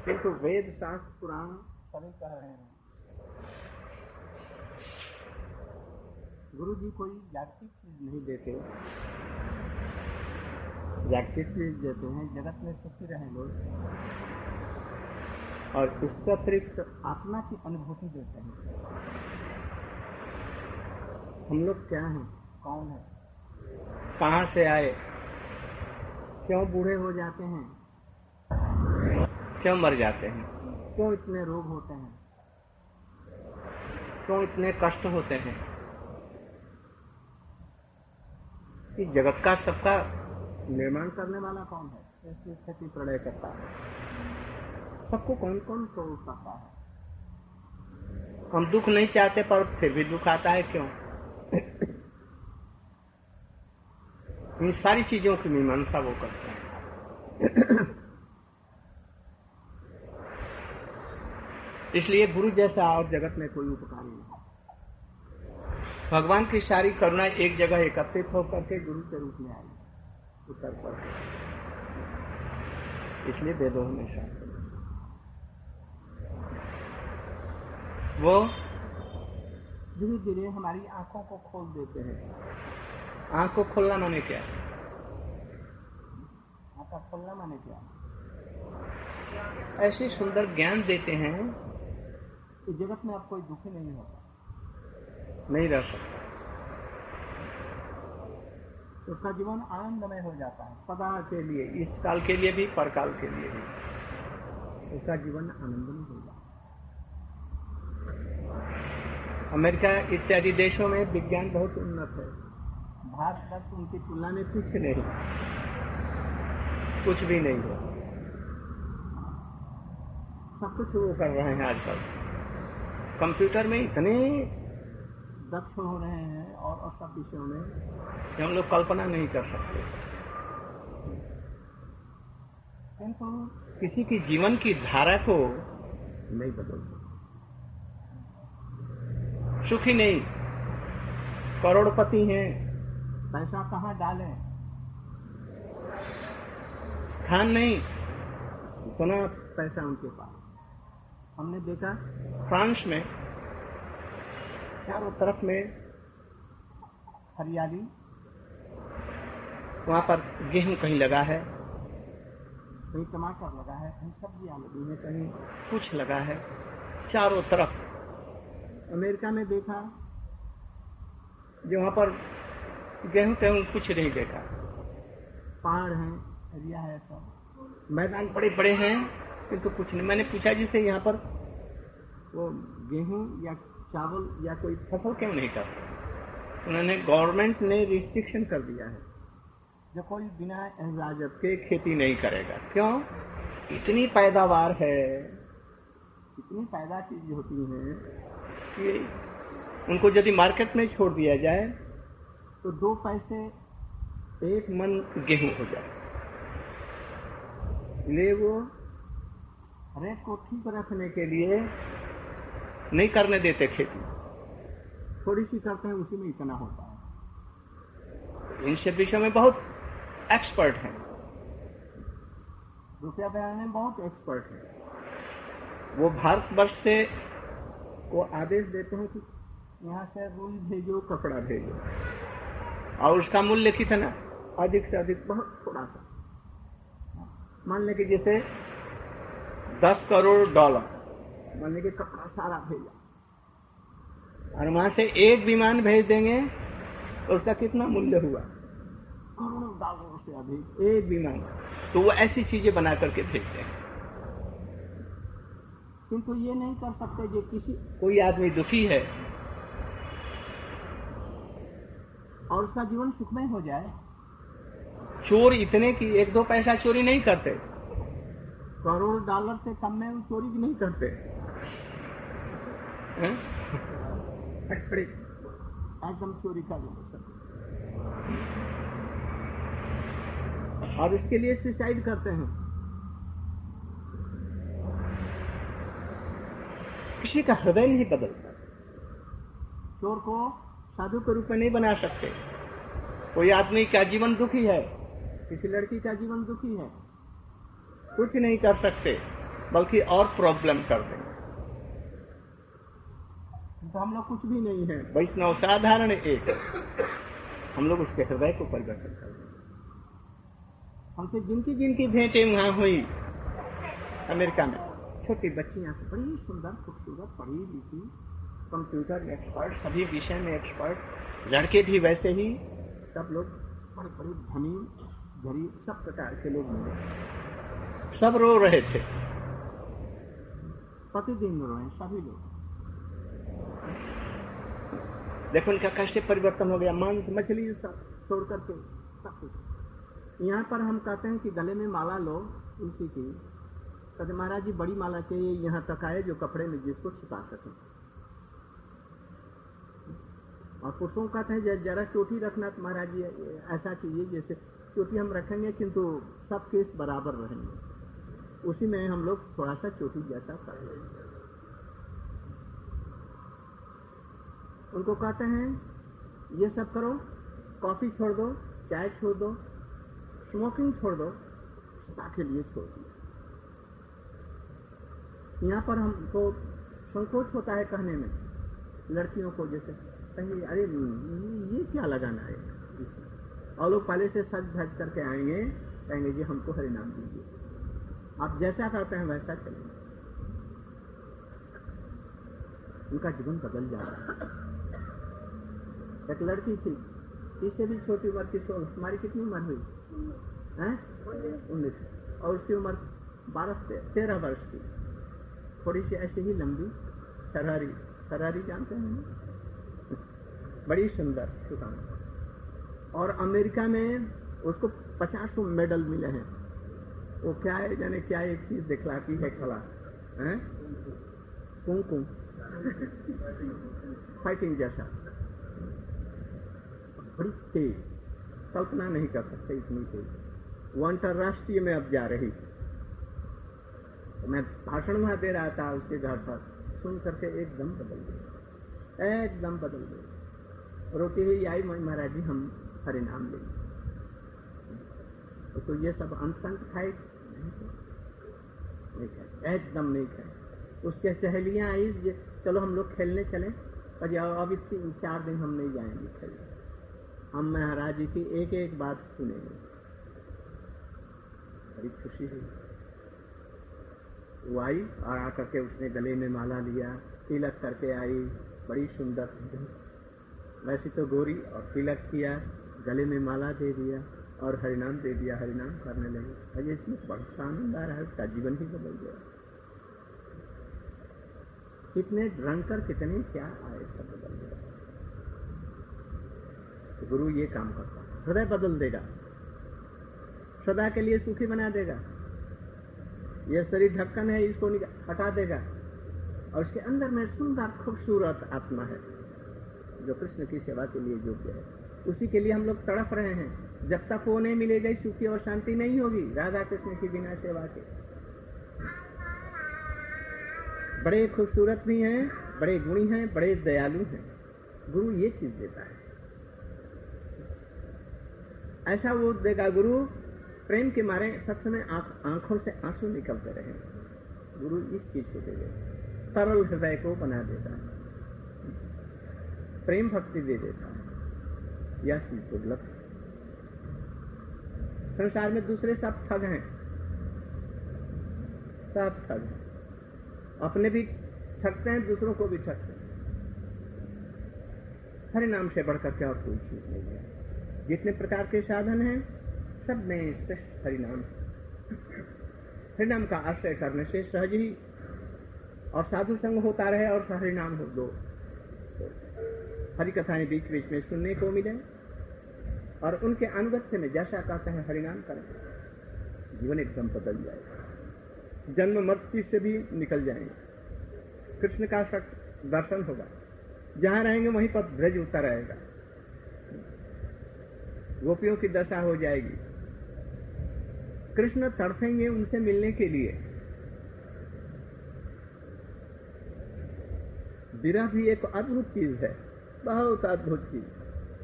किंतु वेद शास्त्र पुराण सभी कह रहे हैं गुरु जी कोई जागतिक चीज नहीं देते, जागतिक चीज देते हैं जगत में सुखी रहे लोग, और इसके अतिरिक्त आत्मा की अनुभूति देते हैं। हम लोग क्या हैं, कौन है, कहाँ से आए, क्यों बूढ़े हो जाते हैं, क्यों मर जाते हैं, क्यों इतने रोग होते हैं, क्यों इतने कष्ट होते हैं। कि जगत का सबका निर्माण करने वाला कौन है, ऐसी स्थिति प्रलय करता है, सबको कौन कौन तोड़ सकता है। हम दुख नहीं चाहते पर फिर भी दुख आता है, क्यों? इन सारी चीजों की मीमांसा वो करते हैं। इसलिए गुरु जैसा और जगत में कोई उपकारी नहीं। भगवान की सारी करुणा एक जगह एकत्रित होकर के गुरु के रूप में आई उत्तर पर, इसलिए वेदों हमेशा वो धीरे धीरे हमारी आंखों को खोल देते हैं। आंख को खोलना माने क्या? आंख का खोलना माने क्या? ऐसे सुंदर ज्ञान देते हैं कि जगत में अब कोई दुखी नहीं होता, नहीं रह सकता, उसका जीवन आनंदमय हो जाता है सदा के लिए, इस काल के लिए भी परकाल के लिए भी उसका जीवन आनंदमय हो जाता है। अमेरिका इत्यादि देशों में विज्ञान बहुत उन्नत है, भारत तक उनकी तुलना में कुछ नहीं, कुछ भी नहीं है। सब कुछ वो कर रहे हैं आजकल, कंप्यूटर में इतने दक्ष हो रहे हैं और सब विषयों में कि हम लोग कल्पना नहीं कर सकते। किंतु किसी की जीवन की धारा को नहीं बदल सकते। सुखी नहीं, करोड़पति हैं, पैसा कहाँ डालें, स्थान नहीं, इतना पैसा उनके पास। हमने देखा फ्रांस में चारों तरफ में हरियाली, वहां पर गेहूं कहीं लगा है, कहीं टमाटर लगा है, कहीं सब्जियां लगी है, कहीं कुछ लगा है, चारों तरफ। अमेरिका में देखा जो वहां पर गेहूं तेहूं कुछ नहीं देखा, पहाड़ हैं, एरिया है, सब मैदान बड़े बड़े हैं किंतु कुछ नहीं। मैंने पूछा जिसे यहाँ पर वो गेहूं या चावल या कोई फसल क्यों नहीं करते? उन्होंने गवर्नमेंट ने रिस्ट्रिक्शन कर दिया है, जो कोई बिना इजाजत के खेती नहीं करेगा। क्यों? इतनी पैदावार है, इतनी पैदा चीज होती है कि उनको यदि मार्केट में छोड़ दिया जाए तो 2 पैसे 1 मन गेहूं हो जाए, इसलिए वो रेट को ठीक रखने के लिए नहीं करने देते खेती, थोड़ी सी करते हैं, उसी में इतना होता है। इन सब विषयों में बहुत एक्सपर्ट हैं, रुपया बनाने में बहुत एक्सपर्ट हैं। वो भारतवर्ष से वो आदेश देते हैं कि यहाँ से रुई भेजो, कपड़ा भेजो, और उसका मूल्य कितना, अधिक से अधिक बहुत थोड़ा सा, मान लें कि जैसे $10 करोड़, मान लें कि कपड़ा सारा भेजा, और वहां से एक विमान भेज देंगे तो उसका कितना मूल्य हुआ, $करोड़ों से अधिक एक विमान। तो वो ऐसी चीजें बना करके भेजते हैं। किंतु ये नहीं कर सकते जो कोई आदमी दुखी है और उसका जीवन सुखमय हो जाए। चोर इतने की 1-2 पैसा चोरी नहीं करते, $करोड़ से कम में वो चोरी नहीं करते, एकदम चोरी कर देते और इसके लिए सुसाइड करते हैं। किसी का हृदय नहीं बदलता। चोर को साधु के रूप में नहीं बना सकते। कोई आदमी का जीवन दुखी है, किसी लड़की का जीवन दुखी है, कुछ नहीं कर सकते, बल्कि और प्रॉब्लम कर देंगे। तो हम लोग कुछ भी नहीं है, वैष्णव साधारण एक, हम लोग उसके हृदय को परिवर्तन कर देंगे। हमसे जिनकी जिनकी भेंटें वहां हुई अमेरिका में, छोटी बच्चियां बड़ी सुंदर खूबसूरत, पढ़ी लिखी, कंप्यूटर एक्सपर्ट, सभी विषय में एक्सपर्ट, लड़के भी वैसे ही, सब लोग बड़े बड़े धनी गरीब सब प्रकार के लोग मिले, सब रो रहे थे, प्रतिदिन रो रहे सभी लोग। देखो उनका कैसे परिवर्तन हो गया, मांस मछली सब छोड़ करके सब कुछ। यहाँ पर हम कहते हैं कि गले में माला लो तुलसी की, कहते महाराज जी बड़ी माला चाहिए, यहाँ तक आए जो कपड़े में जिसको छिपा सके। और पुरुषों कहते हैं जरा चोटी रखना तो महाराज जी ऐसा चाहिए जैसे चोटी हम रखेंगे किंतु सब केस बराबर रहेंगे, उसी में हम लोग थोड़ा सा चोटी जैसा कर लेंगे। उनको कहते हैं ये सब करो, कॉफी छोड़ दो, चाय छोड़ दो, स्मोकिंग छोड़ दो, सदा के लिए छोड़ दो। यहाँ पर हमको संकोच होता है कहने में, लड़कियों को जैसे कहेंगे अरे ये क्या लगाना है, और लोग पहले से सज धज करके आएंगे, कहेंगे जी हमको हरि नाम दीजिए, आप जैसा करते हैं वैसा चलेंगे। उनका जीवन बदल जाता है। एक लड़की थी, इससे भी छोटी उम्र की, हमारी कितनी उम्र हुई है 19, और उसकी उम्र 12-13 वर्ष की, थोड़ी सी ऐसे ही लंबी, शरारी जानते हैं, बड़ी सुंदर सुदान, और अमेरिका में उसको 50 मेडल मिले हैं। वो क्या है जाने क्या एक चीज दिखलाती है कला है, कुंकुम फाइटिंग जैसा, बड़ी तेज, कल्पना नहीं कर सकते इतनी तेज। वो अंतर्राष्ट्रीय में अब जा रही, तो मैं भाषण वहां दे रहा था उसके घर पर, सुन करके एकदम बदल गई, एकदम बदल गई, रोती हुई आई, महाराज जी हम हरि नाम लेंगे। तो ये सब अंत खाए नहीं खाए, एकदम नहीं खाए। उसके सहेलियां आई, चलो हम लोग खेलने चले, पर अब 3-4 दिन हम नहीं जाएंगे खेलने, हम महाराज जी की एक एक बात सुनेंगे। बड़ी खुशी हुई, वो आई और आकर के उसने गले में माला लिया, तिलक करके आई, बड़ी सुंदर, वैसे तो गोरी, और तिलक किया, गले में माला दे दिया और हरिनाम दे दिया, हरिनाम करने लगी। अरे इसमें बड़ा आनंद आ रहा है, उसका जीवन ही बदल गया। कितने ड्रंकर कितने क्या आए, सब बदल गया। तो गुरु ये काम करता है, हृदय बदल देगा, सदा के लिए सुखी बना देगा। यह शरीर ढक्कन है, इसको हटा देगा, और उसके अंदर में सुंदर खूबसूरत आत्मा है जो कृष्ण की सेवा के लिए योग्य है। उसी के लिए हम लोग तड़प रहे हैं। जब तक वो नहीं मिलेगी सुखी और शांति नहीं होगी राधा कृष्ण की बिना सेवा के। बड़े खूबसूरत भी हैं, बड़े गुणी हैं, बड़े दयालु हैं, गुरु ये चीज देता है। ऐसा वो देगा गुरु, प्रेम के मारे सब समय आंखों से आंसू निकलते रहे। गुरु इस चीज को दे देगा, सरल हृदय को बना देता है, प्रेम भक्ति दे देता है। यह चीज दुर्लभ है। संसार में दूसरे सब ठग हैं, सब ठग हैं, अपने भी ठगते हैं, दूसरों को भी ठगते हैं। हरि नाम से बढ़कर के और कोई चीज नहीं है। जितने प्रकार के साधन हैं सब में श्रेष्ठ हरिनाम। हरिनाम का आश्रय करने से सहज ही और साधु संग होता रहे और हरिनाम हो दो, हरि कथाएं बीच बीच में सुनने को मिले और उनके अनुगत्य में जैसा कहते हैं हरिनाम करें, जीवन एकदम बदल जाएगा, जन्म मृत्यु से भी निकल जाएंगे, कृष्ण का दर्शन होगा, जहां रहेंगे वहीं पर ब्रज उतर रहेगा, गोपियों की दशा हो जाएगी, कृष्ण तड़पेंगे उनसे मिलने के लिए। विरह भी एक अद्भुत चीज है, बहुत अद्भुत चीज।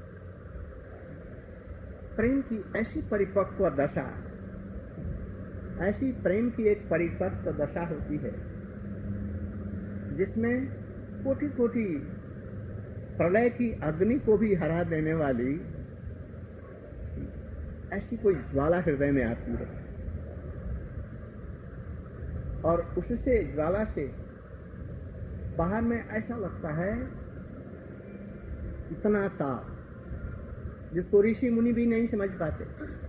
प्रेम की ऐसी परिपक्व दशा ऐसी प्रेम की एक परिपक्व दशा होती है जिसमें कोटि कोटि प्रलय की अग्नि को भी हरा देने वाली ऐसी कोई ज्वाला हृदय में आती है, और उससे ज्वाला से बाहर में ऐसा लगता है इतना ताप जिसको ऋषि मुनि भी नहीं समझ पाते,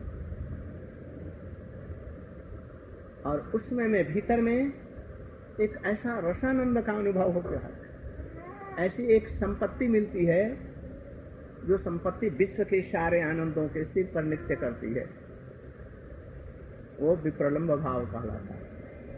और उसमें में भीतर में एक ऐसा रसानंद का अनुभव होता है, ऐसी एक संपत्ति मिलती है जो संपत्ति विश्व के सारे आनंदों के सिर पर नृत्य करती है, वो विप्रलंब भाव कहलाता है।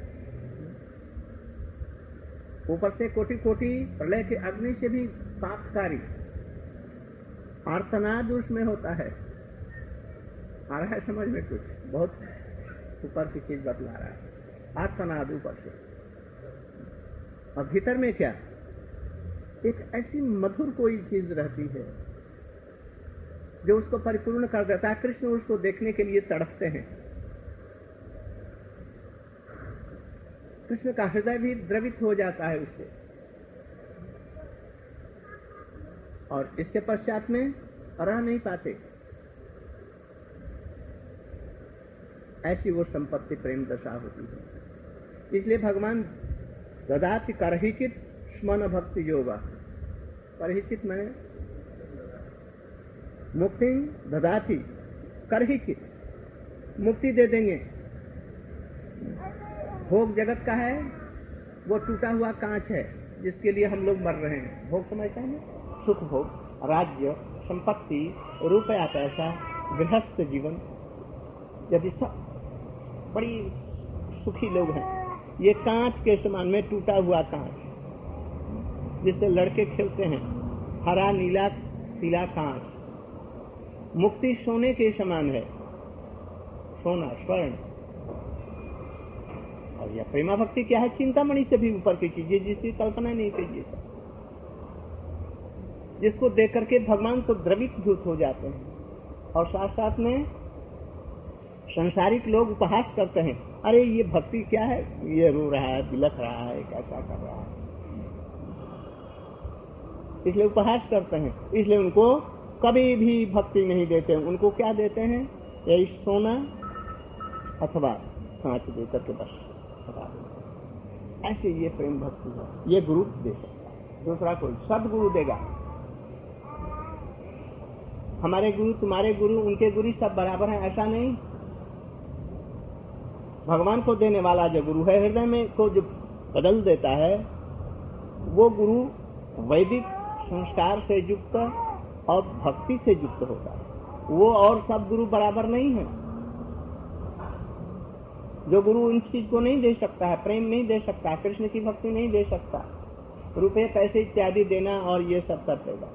ऊपर से कोटि कोटि प्रलय के अग्नि से भी पापकारी आर्तनाद उसमें होता है। आ रहा है समझ में? कुछ बहुत ऊपर की चीज बतला रहा है, आर्तनाद ऊपर से, और भीतर में क्या, एक ऐसी मधुर कोई चीज रहती है जो उसको परिपूर्ण कर देता है। कृष्ण उसको देखने के लिए तड़पते हैं, कृष्ण का हृदय भी द्रवित हो जाता है उससे, और इसके पश्चात में रह नहीं पाते। ऐसी वो संपत्ति प्रेम दशा होती है। इसलिए भगवान ददाति करहिचित स्मन भक्ति योगा, करहिचित मैंने मुक्ति ददाति, करहिचित मुक्ति दे देंगे। भोग जगत का है, वो टूटा हुआ कांच है जिसके लिए हम लोग मर रहे हैं। भोग समझते हैं ना? सुख भोग, राज्य, संपत्ति, रुपया, पैसा, गृहस्थ जीवन। यदि सब बड़ी सुखी लोग हैं, ये कांच के समान में टूटा हुआ कांच जिससे लड़के खेलते हैं, हरा नीला पीला कांच। मुक्ति सोने के समान है, सोना स्वर्ण। और यह प्रेमा भक्ति क्या है? चिंतामणि से भी ऊपर की चीज है जिसकी कल्पना नहीं कीजिए, जिसको देख करके भगवान तो द्रवीभूत हो जाते हैं। और साथ साथ में संसारिक लोग उपहास करते हैं, अरे ये भक्ति क्या है, ये रो रहा है, बिलख रहा है, कैसा कर रहा है, इसलिए उपहास करते हैं। इसलिए उनको कभी भी भक्ति नहीं देते। उनको क्या देते हैं? यही सोना अथवा कांच दे करके बस बता देते। ऐसे ये प्रेम भक्ति है, ये गुरु दे सकता है, दूसरा कोई सदगुरु देगा। हमारे गुरु, तुम्हारे गुरु, उनके गुरु सब बराबर हैं, ऐसा नहीं। भगवान को देने वाला जो गुरु है, हृदय में को जो बदल देता है, वो गुरु वैदिक संस्कार से युक्त और भक्ति से युक्त होता है। वो और सब गुरु बराबर नहीं है। जो गुरु इन चीज को नहीं दे सकता है, प्रेम नहीं दे सकता, कृष्ण की भक्ति नहीं दे सकता, रुपये पैसे इत्यादि देना और ये सब कर देगा,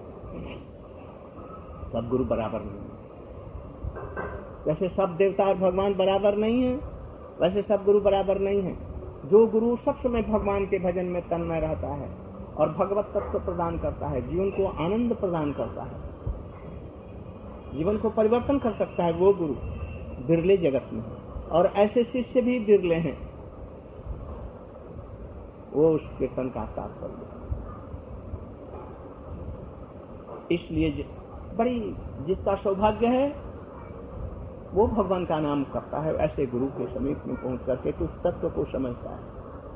सब गुरु बराबर नहीं है। जैसे सब देवता और भगवान बराबर नहीं है, वैसे सब गुरु बराबर नहीं है। जो गुरु सब समय भगवान के भजन में तन्मय रहता है और भगवत तत्व प्रदान करता है, जीवन को आनंद प्रदान करता है, जीवन को परिवर्तन कर सकता है, वो गुरु बिरले जगत में है। और ऐसे शिष्य भी बिरले हैं। वो उस कीर्तन का तात्पर्य। इसलिए बड़ी जिसका सौभाग्य है वो भगवान का नाम करता है, ऐसे गुरु के समीप में पहुंच करके कुछ तत्व को समझता है।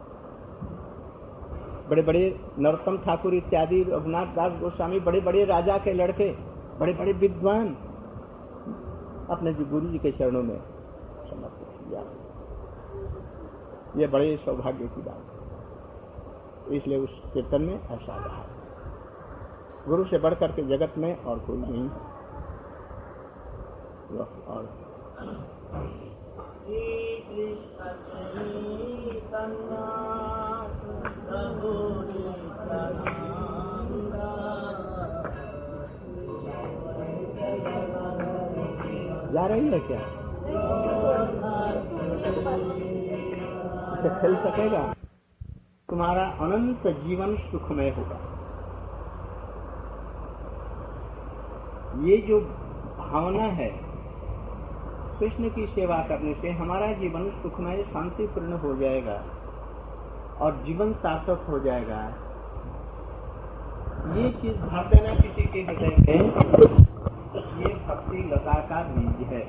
बड़े बड़े नरोत्तम ठाकुर इत्यादि, रघुनाथ दास गोस्वामी, बड़े बड़े राजा के लड़के, बड़े बड़े विद्वान अपने गुरु जी के चरणों में समर्पित किया। ये बड़े सौभाग्य की बात है। इसलिए उस कीर्तन में ऐसा रहा, गुरु से बढ़कर के जगत में और कोई नहीं है। और जा रही है क्या? खेल सकेगा, तुम्हारा अनंत जीवन सुखमय होगा। ये जो भावना है कृष्ण की सेवा करने से हमारा जीवन सुखमय शांतिपूर्ण हो जाएगा और जीवन सार्थक हो जाएगा। ये चीज भर देना किसी के हृदय में, ये भक्ति लता का बीज है।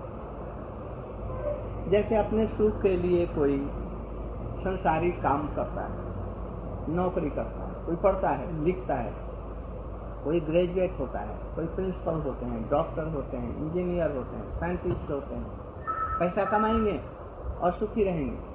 जैसे अपने सुख के लिए कोई संसारिक काम करता है, नौकरी करता है, कोई पढ़ता है, लिखता है, कोई ग्रेजुएट होता है, कोई प्रिंसिपल होते हैं, डॉक्टर होते हैं, इंजीनियर होते हैं, साइंटिस्ट होते हैं, पैसा कमाएंगे और सुखी रहेंगे।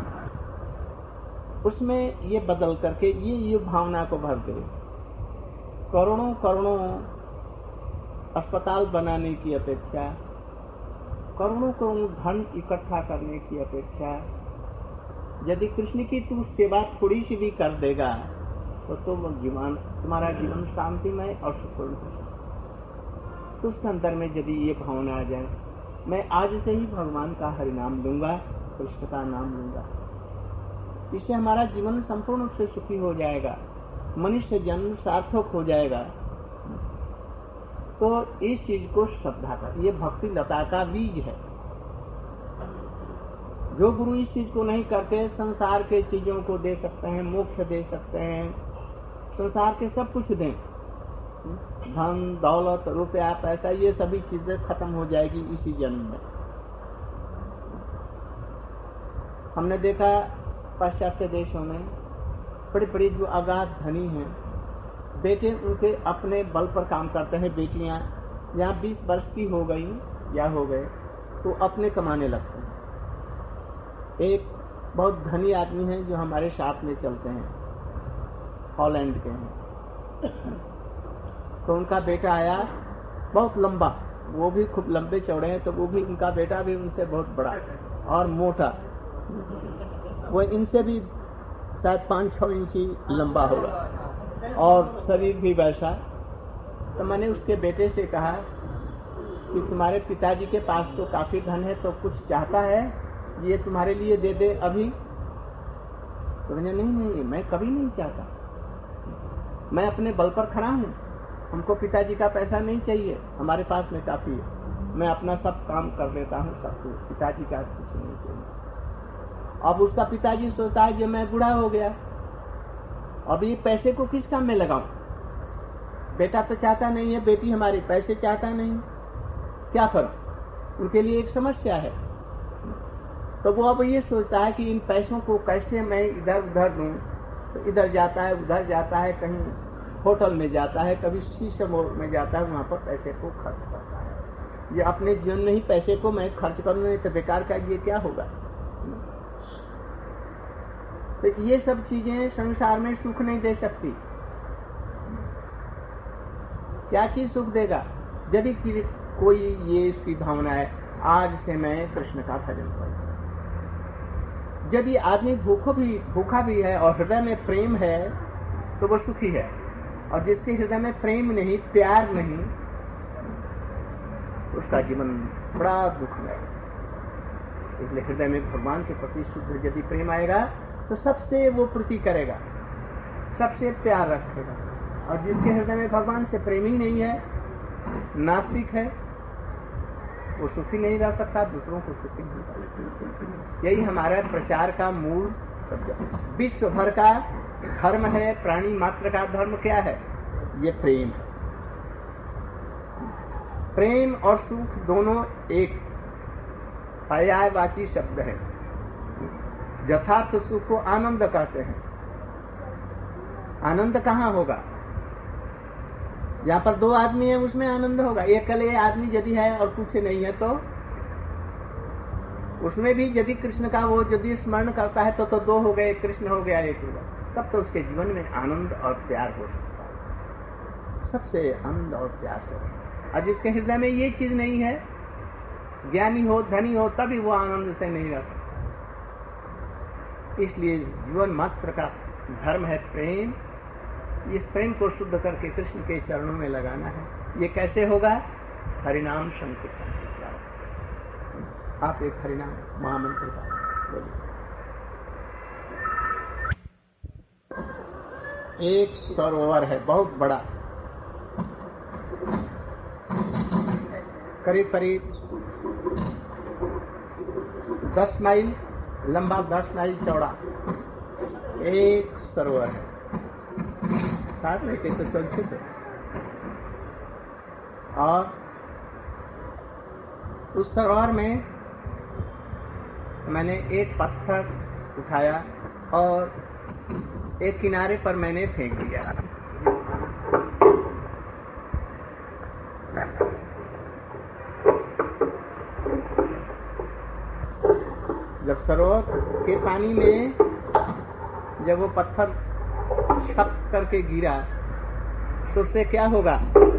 उसमें ये बदल करके ये भावना को भर दे। करोड़ों करोड़ों अस्पताल बनाने की अपेक्षा, करोड़ों करोड़ों धन इकट्ठा करने की अपेक्षा यदि कृष्ण की तू सेवा थोड़ी सी भी कर देगा तो तुम्हारा जीवन शांतिमय और सुखपूर्ण हो जाए। तो उसके अंदर में यदि ये भावना आ जाए, मैं आज से ही भगवान का हरिनाम लूंगा, कृष्ण का नाम लूंगा, इससे हमारा जीवन संपूर्ण रूप से सुखी हो जाएगा, मनुष्य जन्म सार्थक हो जाएगा। तो इस चीज को श्रद्धा कर, ये भक्ति लता का बीज है। जो गुरु इस चीज को नहीं करते, संसार के चीजों को दे सकते हैं, मोक्ष दे सकते हैं, संसार के सब कुछ दें, धन दौलत रुपया पैसा, ये सभी चीजें खत्म हो जाएगी इसी जन्म में। हमने देखा पाश्चात्य देशों में बड़ी बड़ी जो अगाध धनी हैं, बेटे उनके अपने बल पर काम करते हैं, बेटियां यहाँ 20 वर्ष की हो गई या हो गए तो अपने कमाने लगते हैं। एक बहुत धनी आदमी है जो हमारे साथ में चलते हैं, हॉलैंड के हैं, तो उनका बेटा आया बहुत लंबा, वो भी खूब लंबे चौड़े हैं, तो वो भी उनका बेटा भी उनसे बहुत बड़ा और मोटा, वो इनसे भी शायद 5-6 इंची लंबा होगा और शरीर भी वैसा। तो मैंने उसके बेटे से कहा कि तुम्हारे पिताजी के पास तो काफी धन है, तो कुछ चाहता है, ये तुम्हारे लिए दे दे अभी। तो मैंने नहीं, मैं कभी नहीं चाहता, मैं अपने बल पर खड़ा हूँ, हमको पिताजी का पैसा नहीं चाहिए, हमारे पास में काफी है, मैं अपना सब काम कर लेता हूँ, सब कुछ, पिताजी का कुछ नहीं चाहिए। अब उसका पिताजी सोचता है कि मैं बूढ़ा हो गया, अब ये पैसे को किस काम में लगाऊं? बेटा तो चाहता नहीं है, बेटी हमारी पैसे चाहता नहीं, क्या करूं? उनके लिए एक समस्या है। तो वो अब ये सोचता है कि इन पैसों को कैसे मैं इधर उधर दूं, तो इधर जाता है, उधर जाता है, कहीं होटल में जाता है, कभी शीशे में जाता है, वहां पर पैसे को खर्च करता है। ये अपने जीवन में ही पैसे को मैं खर्च करूं, नहीं तो बेकार का ये क्या होगा? तो ये सब चीजें संसार में सुख नहीं दे सकती। क्या चीज सुख देगा? यदि कोई ये इसकी भावना है, आज से मैं कृष्ण का भजन करूं। यदि आदमी भूखा भी है और हृदय में प्रेम है तो वो सुखी है, और जिसके हृदय में प्रेम नहीं, प्यार नहीं, उसका जीवन बड़ा दुखमय है। इसलिए हृदय में भगवान के प्रति शुद्ध यदि प्रेम आएगा तो सबसे वो प्रीति करेगा, सबसे प्यार रखेगा। और जिसके हृदय में भगवान से प्रेम ही नहीं है, नास्तिक है, वो सुखी नहीं रह सकता, दूसरों को सुखी नहीं रह सकता। यही हमारा प्रचार का मूल विश्व भर का धर्म है। प्राणी मात्र का धर्म क्या है? ये प्रेम है। प्रेम और सुख दोनों एक पर्यायवाची शब्द है। यथार्थ सुख को आनंद कहते हैं। आनंद कहाँ होगा? जहाँ पर 2 आदमी है उसमें आनंद होगा। अकेले आदमी यदि है और कुछ नहीं है तो उसमें भी यदि कृष्ण का वो यदि स्मरण करता है तो 2 हो गए, कृष्ण हो गया, 1 हो गया, तब तो उसके जीवन में आनंद और प्यार हो सकता है। सबसे आनंद और प्यार से। और जिसके हृदय में ये चीज नहीं है, ज्ञानी हो, धनी हो, तभी वो आनंद से नहीं रह सकता। इसलिए जीवन मात्र का धर्म है प्रेम। इस प्रेम को शुद्ध करके कृष्ण के चरणों में लगाना है। ये कैसे होगा? हरिनाम संकीर्तन। आप एक हरिनाम महामंत्र का बोलिए। एक सरोवर है बहुत बड़ा, करीब करीब 10 माइल लंबा, 10 माइल चौड़ा एक सरोवर है। साथ में तो चलते थे। और उस सरोवर में मैंने एक पत्थर उठाया और एक किनारे पर मैंने फेंक दिया। जब सरोवर के पानी में जब वो पत्थर छप करके गिरा तो उससे क्या होगा?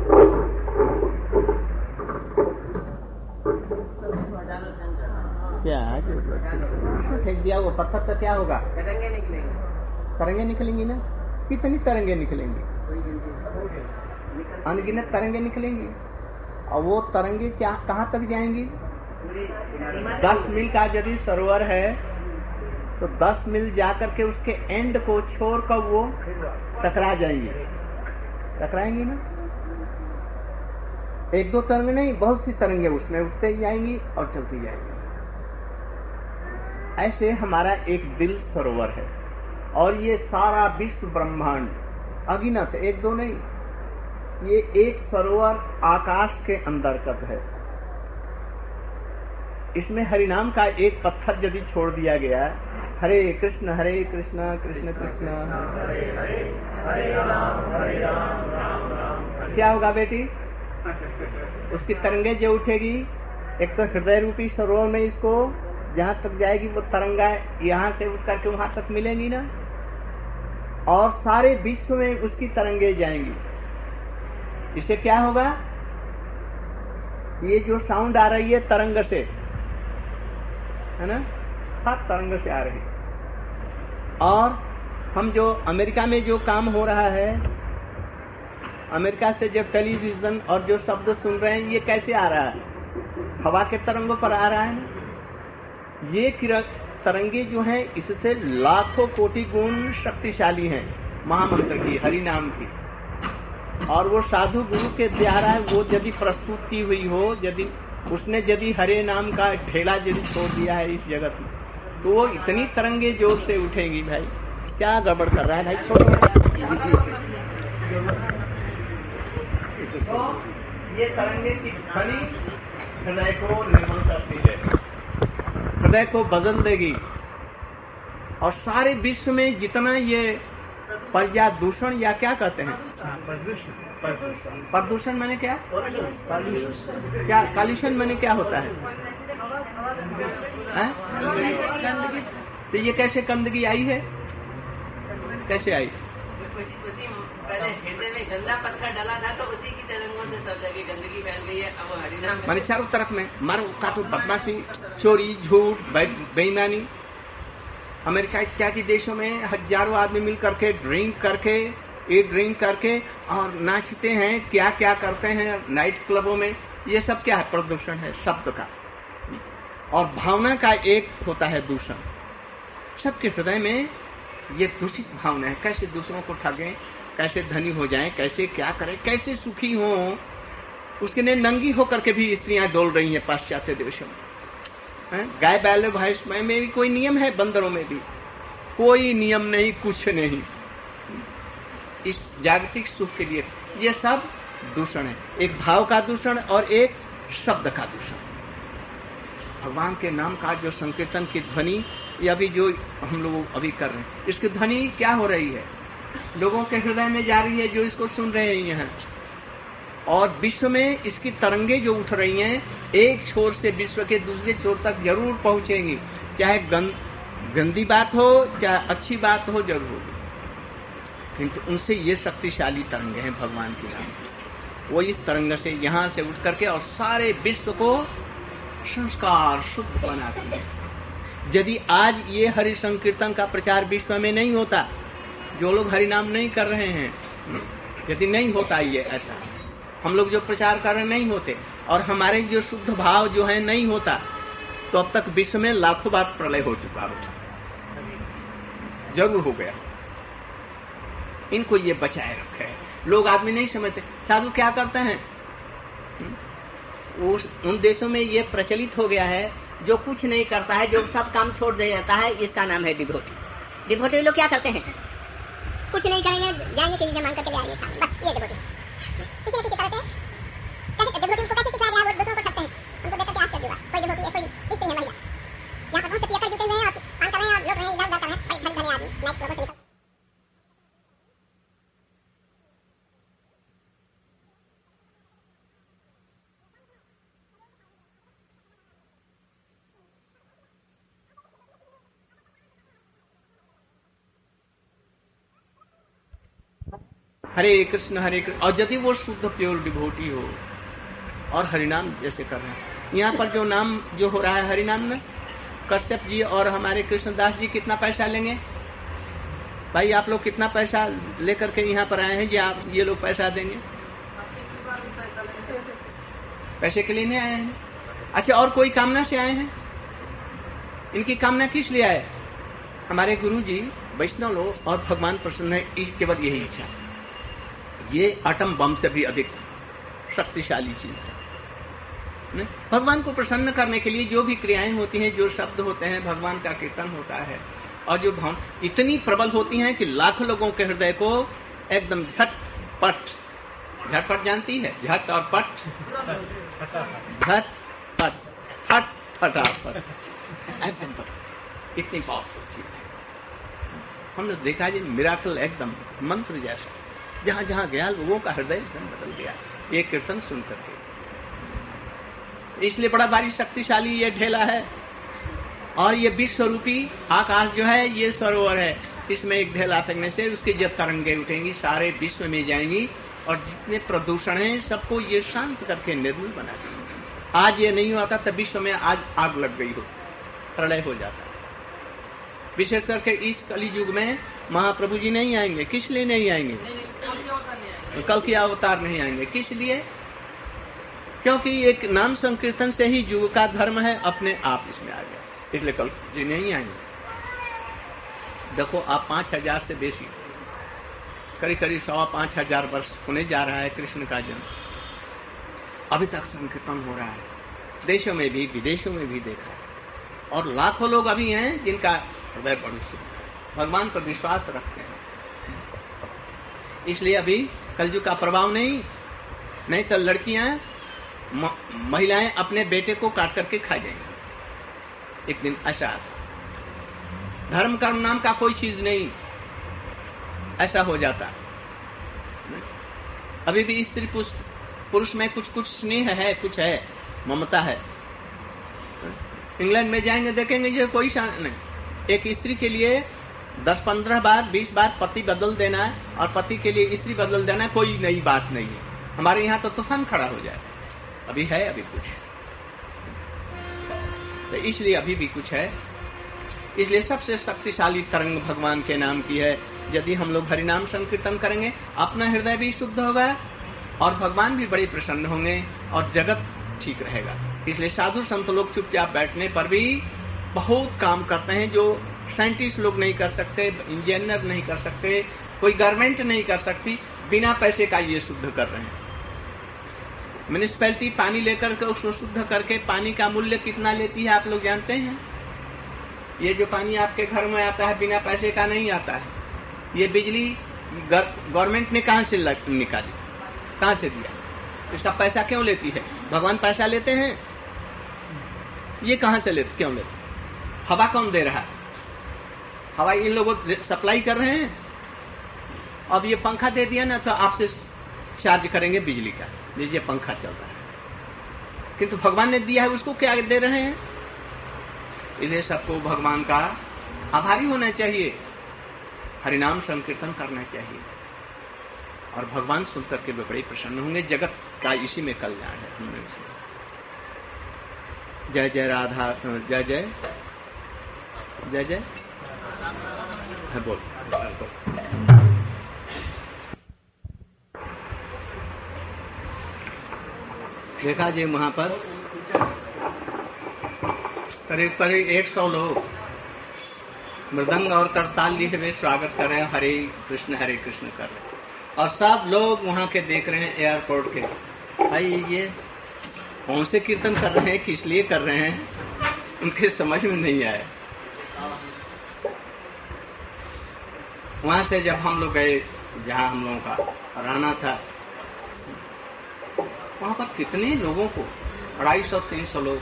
क्या फेंक दिया वो पत्थर तो क्या होगा? तरंगे निकलेंगी। तरंगे निकलेंगी ना? कितनी तरंगे निकलेंगी? अनगिनत तरंगे निकलेंगी। और वो तरंगे क्या कहाँ तक जाएंगी? 10 मील का यदि सरोवर है तो 10 मील जाकर के उसके एंड को छोड़कर वो टकरा जाएंगे। टकराएंगी ना? एक दो तरंगे नहीं, बहुत सी तरंगे उसमें उठते ही जाएंगी और चलती जाएंगी। ऐसे हमारा एक दिल सरोवर है और ये सारा विश्व ब्रह्मांड अगिनत, एक दो नहीं, ये एक सरोवर आकाश के अंतर्गत है। इसमें हरिनाम का एक पत्थर यदि छोड़ दिया गया, हरे कृष्ण कृष्ण कृष्ण हरे हरे, हरे राम राम राम, क्या होगा बेटी? उसकी तरंगे जो उठेगी, एक तो हृदय रूपी सरोवर में इसको जहां तक जाएगी वो तरंगा यहाँ से उठ करके वहां तक मिलेंगी ना, और सारे विश्व में उसकी तरंगे जाएंगी। इससे क्या होगा? ये जो साउंड आ रही है तरंग से, है ना, सब तरंग से आ रही है। और हम जो अमेरिका में जो काम हो रहा है, अमेरिका से जब टेलीविजन और जो शब्द सुन रहे हैं, ये कैसे आ रहा है? हवा के तरंगों पर आ रहा है ना। ये तरंगे जो हैं इससे लाखों कोटि गुण शक्तिशाली हैं महामंत्र की, हरि नाम की। और वो साधु गुरु के द्वारा वो यदि प्रस्तुत की हुई हो, यदि उसने यदि हरे नाम का ढेला यदि छोड़ दिया है इस जगत में, तो वो इतनी तरंगे जोर से उठेंगी। भाई क्या गड़बड़ कर रहा है भाई? तो ये तरंगे की ध्वनि हृदय को निर्मल करती है, हृदय को बदल देगी। और सारे विश्व में जितना ये पर्यादूषण या क्या कहते हैं, प्रदूषण माने क्या? क्या काल्यूशन माने क्या होता है? तो ये कैसे गंदगी आई है? कैसे आई? पहले हृदय में गंदा पत्थर डाला था तो उसी की तरंगों से सब जगह गंदगी फैल गई है। अब हरिनाम माने चारों तरफ में मारो काटो, बदमाशी, चोरी, झूठ, बेईमानी। अमेरिका इत्यादि देशों में हजारों आदमी मिल करके ड्रिंक करके और नाचते हैं, क्या क्या करते हैं नाइट क्लबों में। ये सब क्या है? प्रदूषण है शब्द का और भावना का एक होता है दूषण। सबके हृदय में ये दूषित भावना है। कैसे दूसरों को ठगें, कैसे धनी हो जाएं, कैसे क्या करें, कैसे सुखी हों। उसके लिए नंगी होकर के भी स्त्रियां डोल रही हैं पाश्चात्य देशों में। गाय बैल भैंस में भी कोई नियम है? बंदरों में भी कोई नियम नहीं, कुछ नहीं। इस जागतिक सुख के लिए ये सब दूषण है। एक भाव का दूषण और एक शब्द का दूषण। भगवान के नाम का जो संकीर्तन की ध्वनि, ये अभी जो हम लोग अभी कर रहे हैं, इसकी ध्वनि क्या हो रही है? लोगों के हृदय में जा रही है जो इसको सुन रहे हैं यहाँ। और विश्व में इसकी तरंगे जो उठ रही हैं, एक छोर से विश्व के दूसरे छोर तक जरूर पहुंचेंगी। चाहे गंदी बात हो, चाहे अच्छी बात हो, जरूर होगी। किंतु उनसे ये शक्तिशाली तरंगे हैं भगवान की नाम। वो इस तरंग से यहाँ से उठ करके और सारे विश्व को संस्कार शुद्ध बनाती है। यदि आज ये हरि संकीर्तन का प्रचार विश्व में नहीं होता, जो लोग हरि नाम नहीं कर रहे हैं, यदि नहीं होता ये ऐसा, हम लोग जो प्रचार कर रहे नहीं होते और हमारे जो शुद्ध भाव जो है नहीं होता, तो अब तक विश्व में लाखों बार प्रलय हो चुका होता, जरूर हो गया। इनको ये बचाए रखे। लोग आदमी नहीं समझते। साधु क्या करते हैं? उन देशों में ये प्रचलित हो गया है जो कुछ नहीं करता है, जो सब काम छोड़ दे जाता है, इसका नाम है डिवोटी। डिवोटी लोग क्या करते हैं? कुछ नहीं करेंगे, जाएंगे किसी से मांग करके ले आएंगे, बस ये डिवोटी। किसी न किसी तरह से डिवोटी को कैसे सिखा रहा है, वो दूसरों को करते हैं, उनको देख करके आज कर दूंगा। कोई डिवोटी है, कोई स्त्री है, महिला, यहाँ पर बहुत से पियकर जुटे हुए हैं और काम कर रहे हैं और लोग रहे इधर उधर कर रहे हैं, धन धनी आदमी नाइट क्लबों से निकल। हरे कृष्ण और यदि वो शुद्ध प्योर डिवोटी हो और हरिनाम जैसे कर रहे हैं, यहाँ पर जो नाम जो हो रहा है हरिनाम में, कश्यप जी और हमारे कृष्णदास जी कितना पैसा लेंगे? भाई आप लोग कितना पैसा लेकर के यहाँ पर आए हैं जी? आप ये लोग पैसा देंगे? पैसे के लिए नहीं आए हैं। अच्छा, और कोई कामना से आए हैं? इनकी कामना किस लिए आए? हमारे गुरु जी वैष्णव लोग और भगवान प्रसन्न है, केवल यही इच्छा। ये एटम बम से भी अधिक शक्तिशाली चीज है। भगवान को प्रसन्न करने के लिए जो भी क्रियाएं होती हैं, जो शब्द होते हैं, भगवान का कीर्तन होता है, और जो भाव इतनी प्रबल होती हैं कि लाखों लोगों के हृदय को एकदम झटपट, झटपट जानती है, झट और पट, झटपट, फट फटाफट, एकदम इतनी पावरफुल चीज है। हमने देखा जी मिराकल, एकदम मंत्र जैसा, जहां जहां गया लोगों का हृदय एकदम बदल गया ये कीर्तन सुन करके। इसलिए बड़ा भारी शक्तिशाली ये ढेला है। और ये विश्व रूपी आकाश जो है ये सरोवर है, इसमें एक ढेला फेंकने से उसकी जो तरंगे उठेंगी सारे विश्व में जाएंगी और जितने प्रदूषण हैं सबको ये शांत करके निर्मल बना देंगे। आज ये नहीं होता तब विश्व में आज आग लग गई हो, प्रलय हो जाता। विशेष करके इस कली युग में महाप्रभु जी नहीं आएंगे। किस लिए नहीं आएंगे? कल की अवतार नहीं आएंगे। किस लिए? क्योंकि एक नाम संकीर्तन से ही युग का धर्म है अपने आप इसमें आ गया, इसलिए कल जी नहीं आएंगे। देखो आप 5000 से बेसी, करीब करीब 5,500 वर्ष होने जा रहा है कृष्ण का जन्म, अभी तक संकीर्तन हो रहा है, देशों में भी विदेशों में भी देखा है। और लाखों लोग अभी हैं जिनका हृदय बड़ी शुद्ध, भगवान पर विश्वास रखते हैं। इसलिए अभी कलयुग का प्रभाव नहीं तो लड़कियां महिलाएं अपने बेटे को काट करके खा जाएंगी एक दिन। ऐसा धर्म कर्म नाम का कोई चीज नहीं, ऐसा हो जाता। अभी भी स्त्री पुरुष में कुछ स्नेह है, कुछ है, ममता है। इंग्लैंड में जाएंगे देखेंगे ये कोई नहीं, एक स्त्री के लिए 10-15 बार 20 बार पति बदल देना है और पति के लिए स्त्री बदल देना कोई नई बात नहीं है। हमारे यहाँ तो तूफान खड़ा हो जाए। अभी है, अभी कुछ तो इसलिए अभी भी कुछ है। इसलिए सबसे शक्तिशाली तरंग भगवान के नाम की है। यदि हम लोग हरिनाम संकीर्तन करेंगे अपना हृदय भी शुद्ध होगा और भगवान भी बड़े प्रसन्न होंगे और जगत ठीक रहेगा। इसलिए साधु संत लोग चुपचाप बैठने पर भी बहुत काम करते हैं जो साइंटिस्ट लोग नहीं कर सकते, इंजीनियर नहीं कर सकते, कोई गवर्नमेंट नहीं कर सकती। बिना पैसे का ये शुद्ध कर रहे हैं। म्युनिसिपैलिटी पानी लेकर के उसको शुद्ध करके, पानी का मूल्य कितना लेती है आप लोग जानते हैं? ये जो पानी आपके घर में आता है बिना पैसे का नहीं आता है। ये बिजली गवर्नमेंट ने कहां से निकाली, कहां से दिया? इसका पैसा क्यों लेती है? भगवान पैसा लेते हैं? ये कहां से लेते, क्यों लेते? हवा कौन दे रहा है? हवा इन लोगों सप्लाई कर रहे हैं। अब ये पंखा दे दिया ना तो आपसे चार्ज करेंगे बिजली का, लीजिए पंखा चल रहा है। किंतु भगवान ने दिया है उसको क्या दे रहे हैं? इसलिए सबको भगवान का आभारी होना चाहिए, हरिनाम संकीर्तन करना चाहिए और भगवान सुन करके वे बड़े प्रसन्न होंगे। जगत का इसी में कल्याण है। जय जय राधा, जय जय जय जय है, बोल। देखा जी वहां पर करीब करीब 100 लोग मृदंग और करताल लिए हुए स्वागत कर रहे हैं, हरे कृष्ण कर रहे हैं। और सब लोग वहां के देख रहे हैं एयरपोर्ट के, भाई ये कौन से कीर्तन कर रहे हैं, किस लिए कर रहे हैं। उनके समझ में नहीं आया। वहां से जब हम लोग गए जहां हम लोगों का रहना था, वहां पर कितने लोगों को 250-300 लोग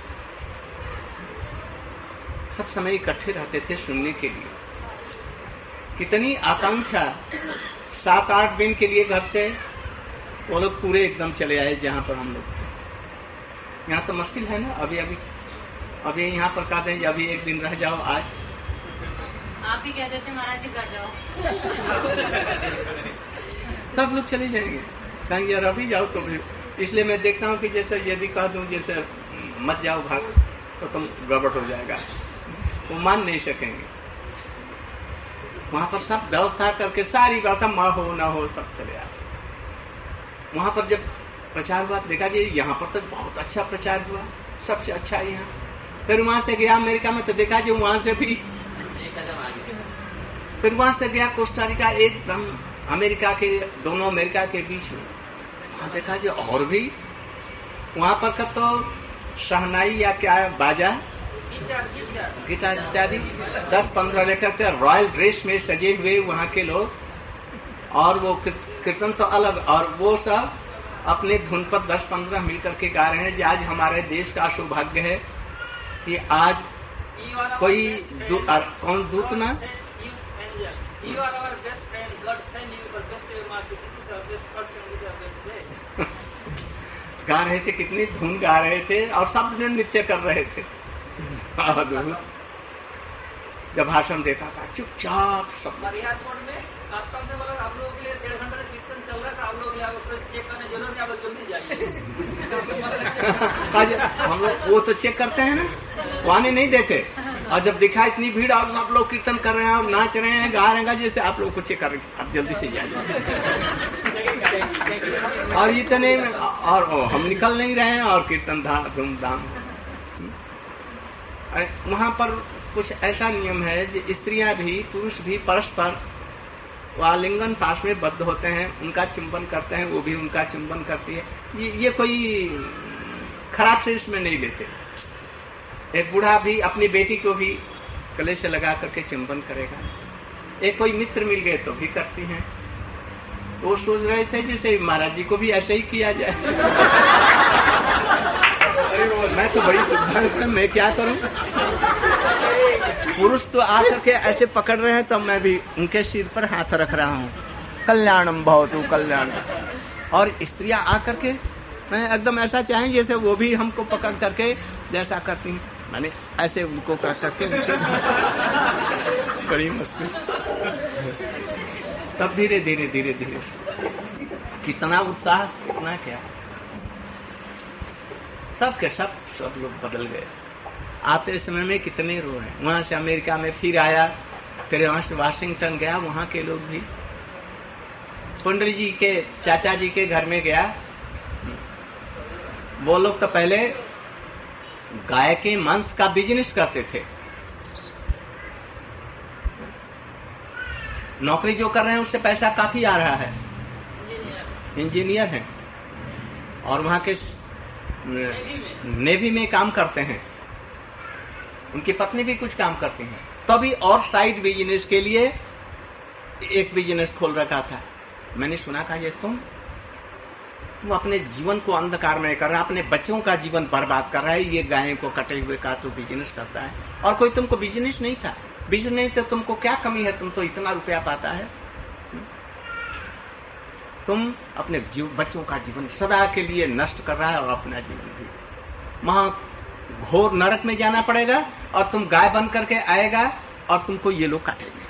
सब समय इकट्ठे रहते थे सुनने के लिए। कितनी आकांक्षा, 7-8 दिन के लिए घर से वो लोग पूरे एकदम चले आए जहां पर हम लोग थे। यहाँ तो मुश्किल है ना, अभी यहाँ पर कहते हैं अभी एक दिन रह जाओ। आज आप ही कहते थे महाराज जी घर जाओ, सब लोग चले जाएंगे, कहेंगे यार अभी जाओ तो भी। इसलिए मैं देखता हूँ कि जैसे यदि कह दूं जैसे मत जाओ भाग, तो तुम गड़बड़ हो जाएगा, वो मान नहीं सकेंगे। वहां पर सब व्यवस्था करके सारी बात माँ हो ना हो सब चले आए। वहां पर जब प्रचार हुआ देखा जी यहाँ पर तो बहुत अच्छा प्रचार हुआ, सबसे अच्छा है यहाँ। फिर वहां से गया अमेरिका में तो देखा जी वहां से भी, फिर वहां से गया कोस्टारिका, एकदम अमेरिका के दोनों अमेरिका के बीच में। वहां देखा जी और भी वहां पर का तो शहनाई या क्या बाजा गिटार इत्यादि 10-15 लेकर के रॉयल ड्रेस में सजे हुए वहां के लोग, और वो कीर्तन तो अलग, और वो सब अपने धुन पर 10-15 मिलकर के गा रहे हैं कि आज हमारे देश का सौभाग्य है कि आज कोई कौन दूत ना गा रहे थे, कितनी धुन गा रहे थे और सब जन नृत्य कर रहे थे। जब भाषण देता था चुपचाप सब। आश्रम से बोला आप लोगों के लिए 1.5 घंटा कीर्तन चल रहा है, आप लोग यहाँ उसको चेक करने की जरूरत नहीं, आप लोग जल्दी जाइए। हम लोग वो तो चेक करते हैं ना, वो आने नहीं देते। और जब देखा इतनी भीड़ और सब लोग कीर्तन कर रहे हैं और नाच रहे हैं गा रहे हैं, जैसे आप लोग को चेक कर रहे हैं, आप जल्दी से जाइए। और इतने और हम निकल नहीं रहे हैं और कीर्तन धूमधाम। वहां पर कुछ ऐसा नियम है कि स्त्रियां भी पुरुष भी परस्पर आलिंगन पास में बद्ध होते हैं, उनका चुंबन करते हैं, वो भी उनका चुंबन करती है। ये कोई खराब से इसमें नहीं लेते। एक बूढ़ा भी अपनी बेटी को भी गले से लगा करके चुंबन करेगा। एक कोई मित्र मिल गए तो भी करती हैं। वो सोच रहे थे जैसे महाराज जी को भी ऐसे ही किया जाए। मैं तो बड़ी दुर्भाग्य, मैं क्या करूं। पुरुष तो आकर के ऐसे पकड़ रहे हैं, तब मैं भी उनके सिर पर हाथ रख रहा हूँ, कल्याणम भवतु कल्याण। और स्त्रियां आकर के मैं एकदम ऐसा चाहें जैसे वो भी हमको पकड़ करके जैसा करती हैं, मैंने ऐसे उनको कर करके बड़ी मुश्किल। तब धीरे धीरे धीरे धीरे कितना उत्साह, कितना क्या, सब के सब लोग बदल गए। आते समय में कितने रो हैं। वहां से अमेरिका में फिर आया, फिर वहां से वाशिंगटन गया, वहां के लोग भी। पंडित जी के चाचा जी के घर में गया, वो लोग तो पहले गाय के मांस का बिजनेस करते थे। नौकरी जो कर रहे हैं उससे पैसा काफी आ रहा है, इंजीनियर हैं और वहां के नेवी में काम करते हैं। उनकी पत्नी भी कुछ काम करती हैं। तो अभी और साइड बिजनेस के लिए एक बिजनेस खोल रखा था। मैंने सुना था ये तुम अपने जीवन को अंधकार में कर रहा है, अपने बच्चों का जीवन बर्बाद कर रहा है, ये गायों को कटे हुए का तो बिजनेस करता है। और कोई तुमको बिजनेस नहीं था, बिजनेस नहीं तो तुमको क्या कमी है, तुम तो इतना रुपया पाता है। तुम अपने बच्चों का जीवन सदा के लिए नष्ट कर रहा है और अपना जीवन भी वहां घोर नरक में जाना पड़ेगा और तुम गाय बन करके आएगा और तुमको ये लोग काटेंगे।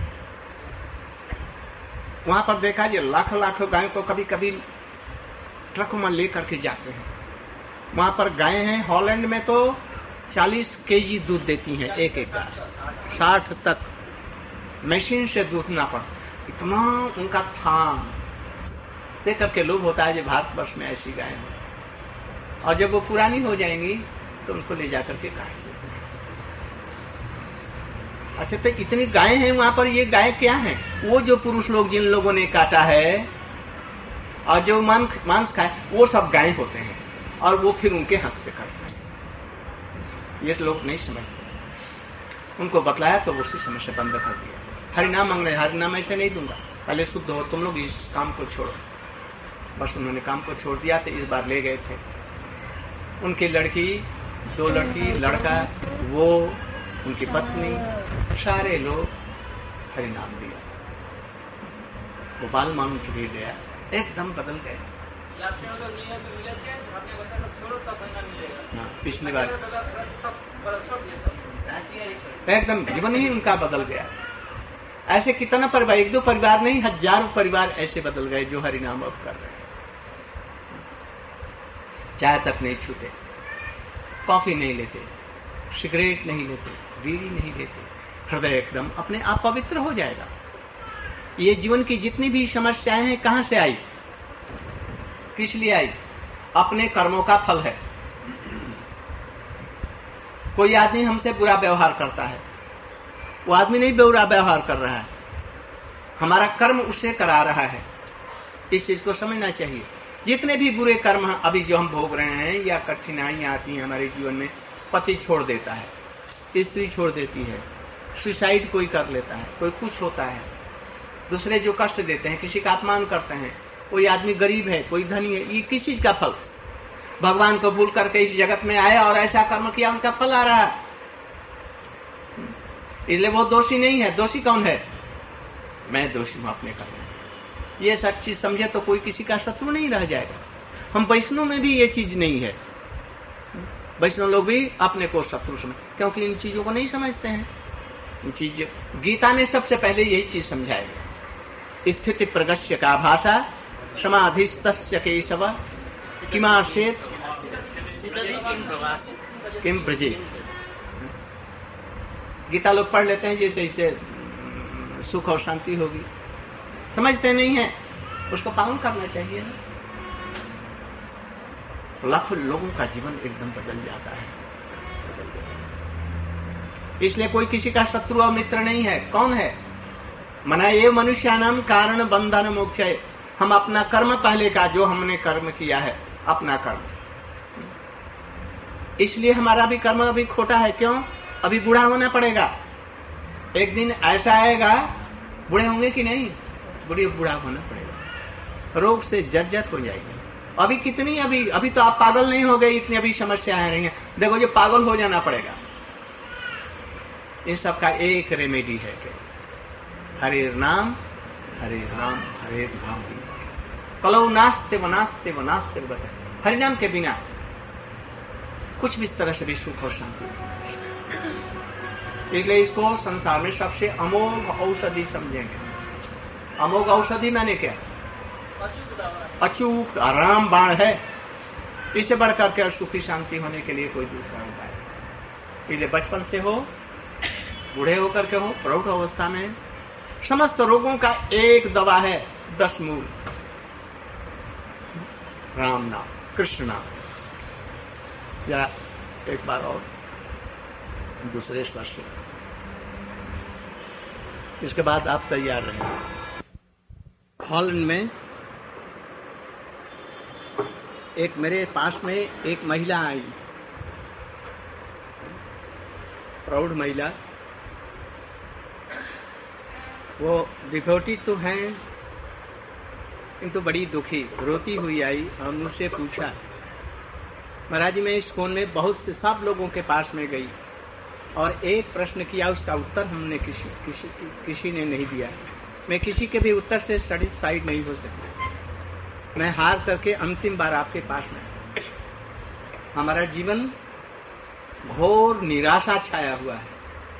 वहां पर देखा ये लाखों लाखों गायों को कभी कभी ट्रक में लेकर के जाते हैं। वहां पर गाय हैं, हॉलैंड में तो 40 केजी दूध देती हैं एक एक गाय, 60 तक मशीन से दूधना पड़ता। इतना उनका थाम देख करके लोग होता है जो भारतवर्ष में ऐसी गाय हो, और जब वो पुरानी हो जाएंगी तो उनको ले जाकर के काट देते हैं। अच्छा, तो इतनी गायें हैं वहां पर, ये गाय क्या है? वो जो पुरुष लोग जिन लोगों ने काटा है और जो मांस खाए वो सब गाय होते हैं और वो फिर उनके हाथ से काटते हैं। ये लोग नहीं समझते। उनको बतलाया तो उसी समय से बंद कर दिया। हरिनाम मांग रहे, हरिनाम ऐसे नहीं दूंगा, पहले शुद्ध हो, तुम लोग इस काम को छोड़ो। बस उन्होंने काम को छोड़ दिया। तो इस बार ले गए थे उनकी लड़की, 2 लड़की, लड़का, वो, उनकी पत्नी, सारे लोग हरिनाम दिया। गोपाल मानू की भी गया, एकदम बदल गए। पिछली बार एकदम जीवन ही उनका बदल गया। ऐसे कितना परिवार, 1-2 परिवार नहीं, हजारों परिवार ऐसे बदल गए जो हरिनाम अब कर रहे हैं। चाय तक नहीं छूते, कॉफी नहीं लेते, सिगरेट नहीं लेते, बीड़ी नहीं लेते, हृदय एकदम अपने आप पवित्र हो जाएगा। ये जीवन की जितनी भी समस्याएं हैं कहां से आई, किस लिए आई? अपने कर्मों का फल है। कोई आदमी हमसे बुरा व्यवहार करता है, वो आदमी नहीं बुरा व्यवहार कर रहा है, हमारा कर्म उससे करा रहा है। इस चीज को समझना चाहिए। जितने भी बुरे कर्म अभी जो हम भोग रहे हैं या कठिनाइयां आती हैं हमारे जीवन में, पति छोड़ देता है, स्त्री छोड़ देती है, सुसाइड कोई कर लेता है, कोई कुछ होता है, दूसरे जो कष्ट देते हैं, किसी का अपमान करते हैं, कोई आदमी गरीब है, कोई धनी है, ये किस चीज का फल? भगवान को भूल करके इस जगत में आया और ऐसा कर्म किया, उसका फल आ रहा है। इसलिए वो दोषी नहीं है। दोषी कौन है? मैं दोषी हूं अपने कर्म। ये सब चीज समझे तो कोई किसी का शत्रु नहीं रह जाएगा। हम वैष्णव में भी ये चीज नहीं है। वैष्णव लोग भी अपने को शत्रु समझ, क्योंकि इन चीजों को नहीं समझते हैं। इन चीज गीता ने सबसे पहले यही चीज समझाएगी। स्थिति प्रगस्य का भाषा समाधिस्तस्य केशव किमाशेत किम ब्रजेत। गीता लोग पढ़ लेते हैं जैसे इससे सुख और शांति होगी, समझते नहीं है। उसको पालन करना चाहिए ना। लाखों लोगों का जीवन एकदम बदल जाता है। इसलिए कोई किसी का शत्रु और मित्र नहीं है। कौन है? मना ये मनुष्यानाम कारण बंधन मोक्ष। हम अपना कर्म पहले का जो हमने कर्म किया है, अपना कर्म, इसलिए हमारा भी कर्म अभी खोटा है। क्यों? अभी बूढ़ा होना पड़ेगा। एक दिन ऐसा आएगा, बूढ़े होंगे कि नहीं, बूढ़ा होना पड़ेगा, रोग से जर्जर हो जाएगी। अभी कितनी, अभी तो आप पागल नहीं हो गए, इतनी अभी समस्याएं आ रही हैं। देखो ये पागल हो जाना पड़ेगा। इन सब का एक रेमेडी है कि हरे नाम हरे राम हरे राम। कलौ नास्ते वनास्ते वनास्ते बता। हरिनाम के बिना कुछ भी तरह से भी सुख और शांति। इसलिए इसको संसार में सबसे अमोघ औषधि समझेंगे। अमोघ औषधि मैंने क्या? अचूक आराम बाण है। इसे बढ़ करके सुखी शांति होने के लिए कोई दूसरा उपाय। इसलिए बचपन से हो, बूढ़े होकर के हो, प्रौढ़ अवस्था में, समस्त रोगों का एक दवा है, 10 मूल। राम नाम, कृष्ण नाम। जरा एक बार और दूसरे स्वर से, इसके बाद आप तैयार रहें। हॉलैंड में एक मेरे पास में एक महिला आई, प्रौढ़ महिला। वो डिवोटी तो हैं किंतु बड़ी दुखी, रोती हुई आई और मुझसे पूछा, महाराज मैं इस कोन में बहुत से सब लोगों के पास में गई और एक प्रश्न किया, उसका उत्तर हमने किसी ने नहीं दिया। मैं किसी के भी उत्तर से सेटिस्फाइड नहीं हो सकता। मैं हार करके अंतिम बार आपके पास में। हमारा जीवन घोर निराशा छाया हुआ है।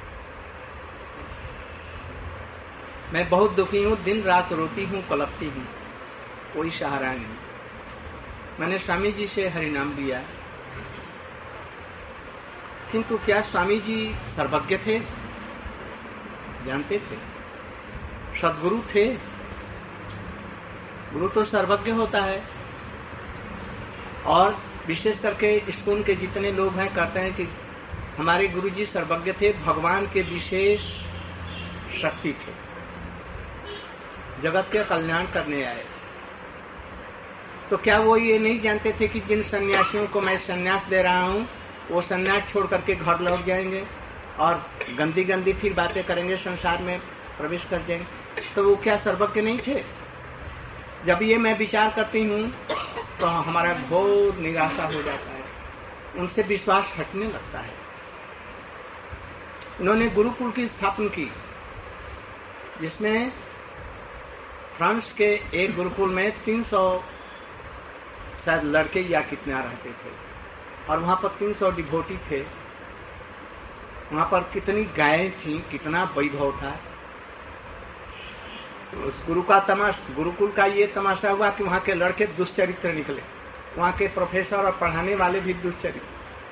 मैं बहुत दुखी हूँ, दिन रात रोती हूँ, कलपती हूँ, कोई सहारा नहीं। मैंने स्वामी जी से हरिनाम लिया, किंतु क्या स्वामी जी सर्वज्ञ थे? जानते थे? सद्गुरु थे? गुरु तो सर्वज्ञ होता है। और विशेष करके स्कूल के जितने लोग हैं कहते हैं कि हमारे गुरुजी सर्वज्ञ थे, भगवान के विशेष शक्ति थे, जगत के कल्याण करने आए। तो क्या वो ये नहीं जानते थे कि जिन सन्यासियों को मैं सन्यास दे रहा हूं वो सन्यास छोड़ करके घर लौट जाएंगे और गंदी गंदी फिर बातें करेंगे, संसार में प्रवेश कर जाएंगे। तो वो क्या सर्वज्ञ नहीं थे? जब ये मैं विचार करती हूँ तो हमारा घोर निराशा हो जाता है, उनसे विश्वास हटने लगता है। उन्होंने गुरुकुल की स्थापना की, जिसमें फ्रांस के एक गुरुकुल में 300 शायद लड़के या कितना रहते थे, और वहाँ पर 300 डिवोटी थे। वहाँ पर कितनी गायें थी, कितना वैभव था। उस गुरुकुल का ये तमाशा हुआ कि वहाँ के लड़के दुष्चरित्र निकले, वहाँ के प्रोफेसर और पढ़ाने वाले भी दुष्चरित्र,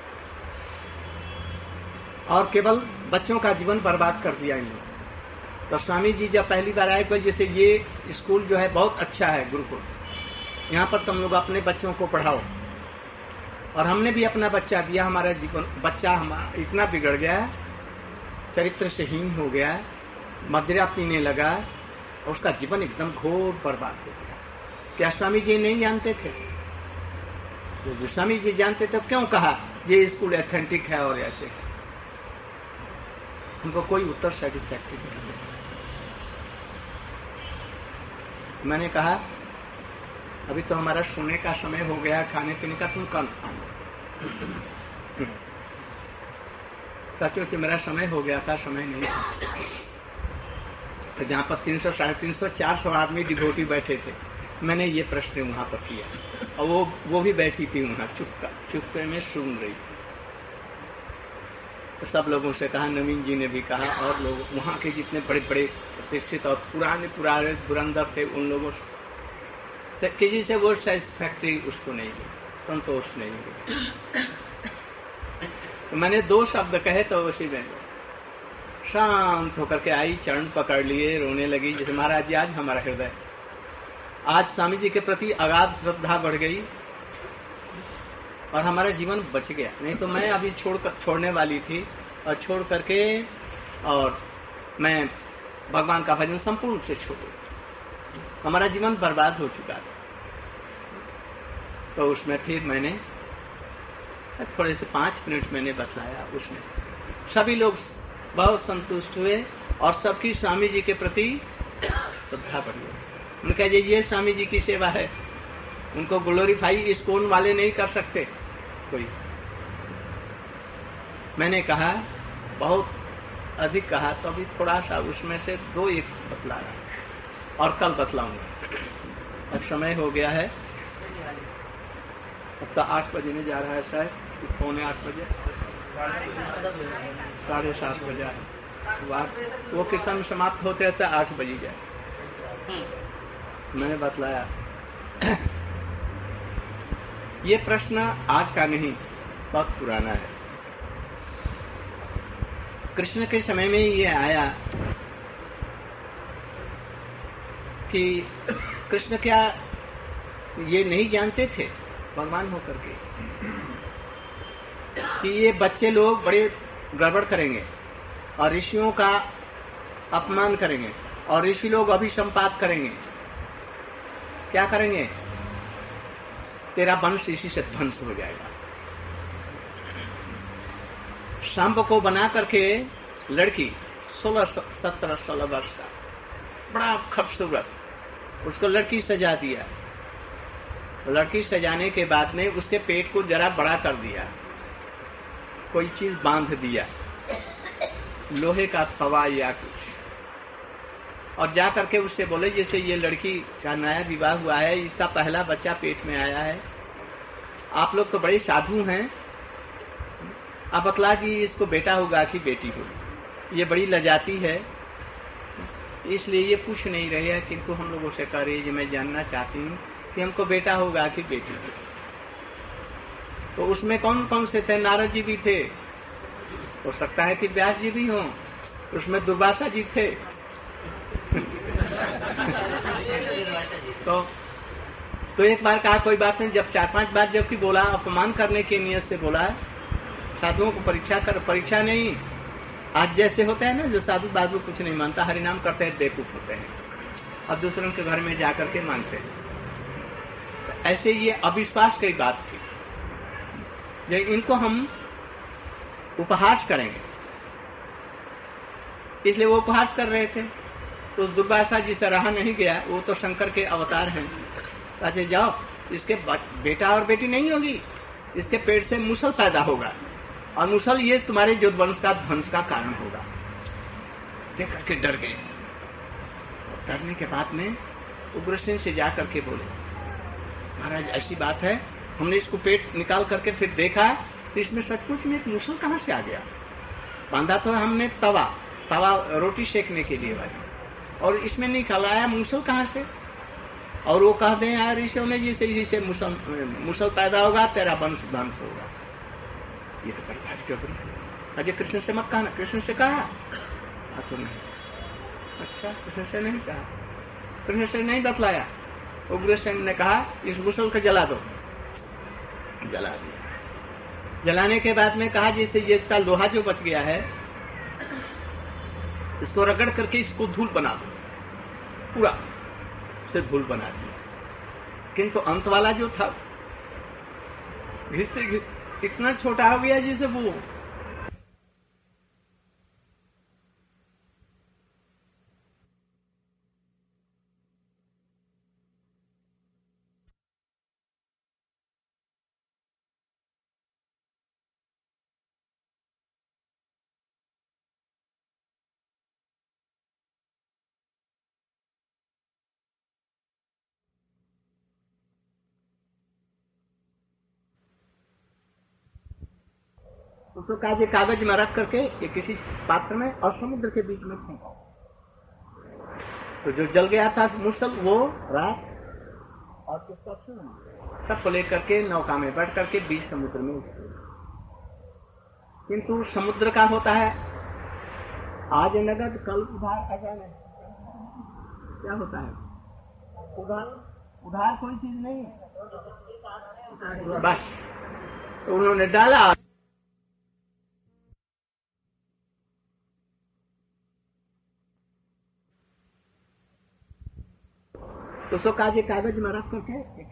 और केवल बच्चों का जीवन बर्बाद कर दिया इन्होंने। तो स्वामी जी जब पहली बार आए, जैसे ये स्कूल जो है बहुत अच्छा है गुरुकुल, यहाँ पर तुम लोग अपने बच्चों को पढ़ाओ। और हमने भी अपना बच्चा दिया। हमारा जीवन बच्चा हमारा इतना बिगड़ गया, चरित्र से हीन हो गया, मदिरा पीने लगा, और उसका जीवन एकदम घोर बर्बाद हो गया। क्या स्वामी जी नहीं जानते थे? तो स्वामी जी जानते तो क्यों कहा ये स्कूल एथेंटिक है और ऐसे है? हमको कोई उत्तर सेटिस्फैक्टरी नहीं है। मैंने कहा अभी तो हमारा सोने का समय हो गया, खाने पीने का, तुम कल खाओ। सचो कि मेरा समय हो गया था, समय नहीं था। तो जहाँ पर 300, 350, 400 आदमी डिवोटी बैठे थे, मैंने ये प्रश्न वहाँ पर किया, और वो भी बैठी थी वहाँ चुपके में सुन रही थी। तो सब लोगों से कहा, नवीन जी ने भी कहा, और लोग वहाँ के जितने बड़े बड़े प्रतिष्ठित और पुराने धुरंधर थे, उन लोगों से किसी से वो सेटिस्फैक्टरी उसको नहीं हुई, संतोष नहीं हुई। तो मैंने 2 शब्द कहे तो उसी में शांत होकर के आई, चरण पकड़ लिए, रोने लगी। जैसे महाराज जी, आज हमारा हृदय, आज स्वामी जी के प्रति अगाध श्रद्धा बढ़ गई और हमारा जीवन बच गया। नहीं तो मैं अभी छोड़ने वाली थी, और छोड़ करके और मैं भगवान का भजन संपूर्ण से छोड़, हमारा जीवन बर्बाद हो चुका था। तो उसमें फिर मैंने थोड़े से 5 मिनट मैंने बतलाया, उसमें सभी लोग बहुत संतुष्ट हुए और सबकी स्वामी जी के प्रति श्रद्धा बढ़ी। उनका ये स्वामी जी की सेवा है, उनको ग्लोरीफाई इस्कॉन वाले नहीं कर सकते कोई। मैंने कहा बहुत अधिक कहा, तो अभी थोड़ा सा उसमें से 2-1 बतला रहा, और कल बतलाऊंगा। अब समय हो गया है, अब तो 8 बजने जा रहा है, शायद 7:45 बजे, 7:30 बजे वो कीर्तन समाप्त होते रहता 8 बजे जाए। मैंने बतलाया ये प्रश्न आज का नहीं, बहुत पुराना है। कृष्ण के समय में ये आया कि कृष्ण क्या ये नहीं जानते थे भगवान होकर के कि ये बच्चे लोग बड़े गड़बड़ करेंगे और ऋषियों का अपमान करेंगे, और ऋषि लोग अभिसंपात करेंगे। क्या करेंगे? तेरा वंश इसी से ध्वंस हो जाएगा। सांब को बना करके लड़की 16-17 वर्ष का, बड़ा खूबसूरत, उसको लड़की सजा दिया। लड़की सजाने के बाद में उसके पेट को जरा बड़ा कर दिया, कोई चीज बांध दिया, लोहे का तवा या कुछ, और जा करके उससे बोले जैसे ये लड़की का नया विवाह हुआ है, इसका पहला बच्चा पेट में आया है, आप लोग तो बड़े साधु हैं, अब बतला जी इसको बेटा होगा कि बेटी होगी। ये बड़ी लजाती है, इसलिए ये पूछ नहीं रही है, किंतु हम लोगों से कह रही है मैं जानना चाहती हूँ कि हमको बेटा होगा कि बेटी होगी। तो उसमें कौन कौन से थे? नारद जी भी थे, हो सकता है कि व्यास जी भी हों, उसमें दुर्वासा जी थे। तो एक बार कहा कोई बात नहीं, जब 4-5 बार जबकि बोला, अपमान करने की नियत से बोला, साधुओं को परीक्षा नहीं। आज जैसे होता है ना, जो साधु बाधु कुछ नहीं मानता, हरिनाम करते हैं, बेवकूफ होते हैं, अब दूसरों के घर में जाकर के मानते हैं। तो ऐसे ये अविश्वास की बात थी। इनको हम उपहास करेंगे, इसलिए वो उपहास कर रहे थे। तो दुर्वासा जी से रहा नहीं गया, वो तो शंकर के अवतार हैं। कहते जाओ, इसके बेटा और बेटी नहीं होगी, इसके पेट से मुसल पैदा होगा, और मुसल ये तुम्हारे जो वंश का ध्वंस का कारण होगा। देख करके डर गए। डरने के बाद में उग्रसेन से जा करके बोले, महाराज ऐसी बात है, हमने इसको पेट निकाल करके फिर देखा तो इसमें सचमुच में एक मुसल कहाँ से आ गया। बांधा तो हमने तवा रोटी सेकने के लिए वाली, और इसमें निकल आया मुसल कहाँ से। और वो कहते हैं यार ऋषियों ने जिसे मुसल पैदा होगा तेरा वंश ध्वंस होगा। ये तो परिभाषित क्यों करी? अजय कृष्ण से मत कहना। कृष्ण से कहा तो नहीं। अच्छा, कृष्ण से नहीं कहा, कृष्ण से नहीं बतलाया। उग्रसेन ने कहा इस मुसल को जला दो। जला दिया। जलाने के बाद में कहा जैसे ये इसका लोहा जो बच गया है इसको रगड़ करके इसको धूल बना दो, पूरा से धूल बना दिया। किंतु अंत वाला जो था घिसते इतना छोटा हो गया जैसे वो उसको कहा कागज में रख करके ये किसी पात्र में और समुद्र के बीच में फेंको। तो जो जल गया था मुसल वो रात और किसका सबको लेकर के नौका में बैठ करके बीच समुद्र में उतरे। किंतु समुद्र का होता है आज नगद कल उधार का जाने क्या होता है, उधार कोई चीज नहीं है बस। तो उन्होंने डाला तो उसको कागज में रख करके